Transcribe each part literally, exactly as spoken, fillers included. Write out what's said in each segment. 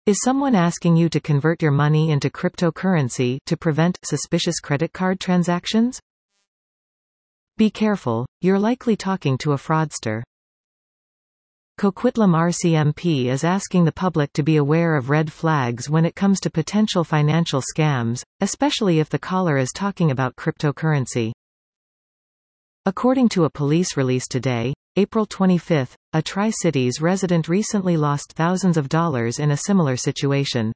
Is someone asking you to convert your money into cryptocurrency to prevent suspicious credit card transactions? Be careful, you're likely talking to a fraudster. Coquitlam R C M P is asking the public to be aware of red flags when it comes to potential financial scams, especially if the caller is talking about cryptocurrency. According to a police release today, April twenty-fifth, a Tri-Cities resident recently lost thousands of dollars in a similar situation.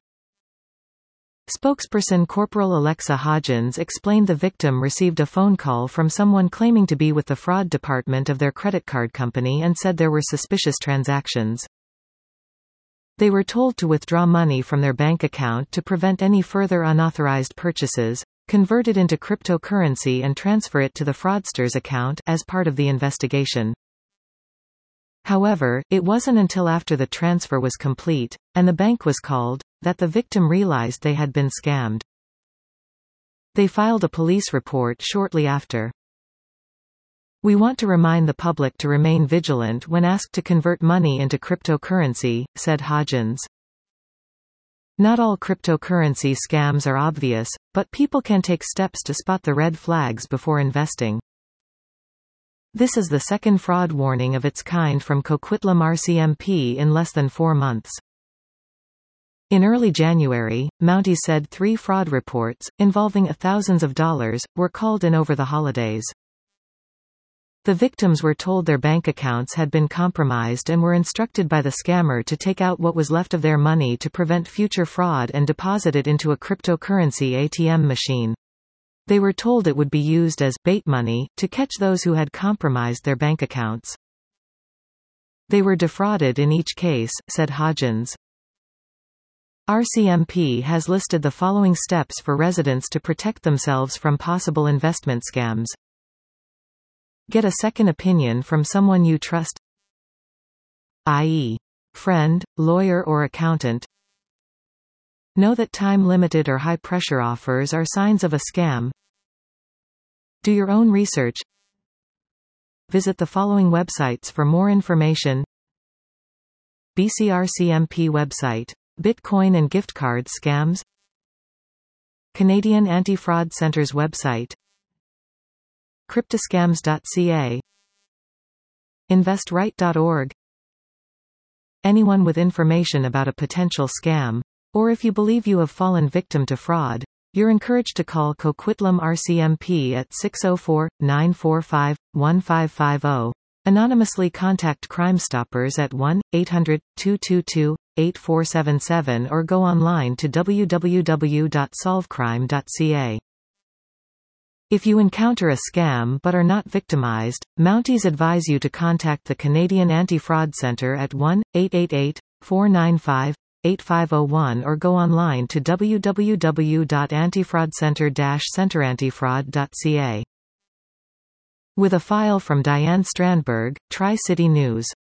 Spokesperson Corporal Alexa Hodgins explained the victim received a phone call from someone claiming to be with the fraud department of their credit card company and said there were suspicious transactions. They were told to withdraw money from their bank account to prevent any further unauthorized purchases, convert it into cryptocurrency and transfer it to the fraudster's account as part of the investigation. However, it wasn't until after the transfer was complete, and the bank was called, that the victim realized they had been scammed. They filed a police report shortly after. We want to remind the public to remain vigilant when asked to convert money into cryptocurrency, said Hodgins. Not all cryptocurrency scams are obvious, but people can take steps to spot the red flags before investing. This is the second fraud warning of its kind from Coquitlam R C M P in less than four months. In early January, Mounties said three fraud reports, involving thousands of dollars, were called in over the holidays. The victims were told their bank accounts had been compromised and were instructed by the scammer to take out what was left of their money to prevent future fraud and deposit it into a cryptocurrency A T M machine. They were told it would be used as bait money to catch those who had compromised their bank accounts. They were defrauded in each case, said Hodgins. R C M P has listed the following steps for residents to protect themselves from possible investment scams. Get a second opinion from someone you trust, that is, friend, lawyer or accountant. Know that time-limited or high-pressure offers are signs of a scam. Do your own research. Visit the following websites for more information. B C R C M P website. Bitcoin and gift card scams. Canadian Anti-Fraud Centre's website. Cryptoscams dot c a. invest right dot org. Anyone with information about a potential scam, or if you believe you have fallen victim to fraud, you're encouraged to call Coquitlam R C M P at six oh four, nine four five, one five five oh, anonymously contact Crime Stoppers at one eight hundred, two two two, eight four seven seven or go online to w w w dot solve crime dot c a. If you encounter a scam but are not victimized, Mounties advise you to contact the Canadian Anti-Fraud Centre at one eight eight eight, four nine five, eight five oh one or go online to w w w dot antifraudcentre dash centre antifraud dot c a. With a file from Diane Strandberg, Tri-City News.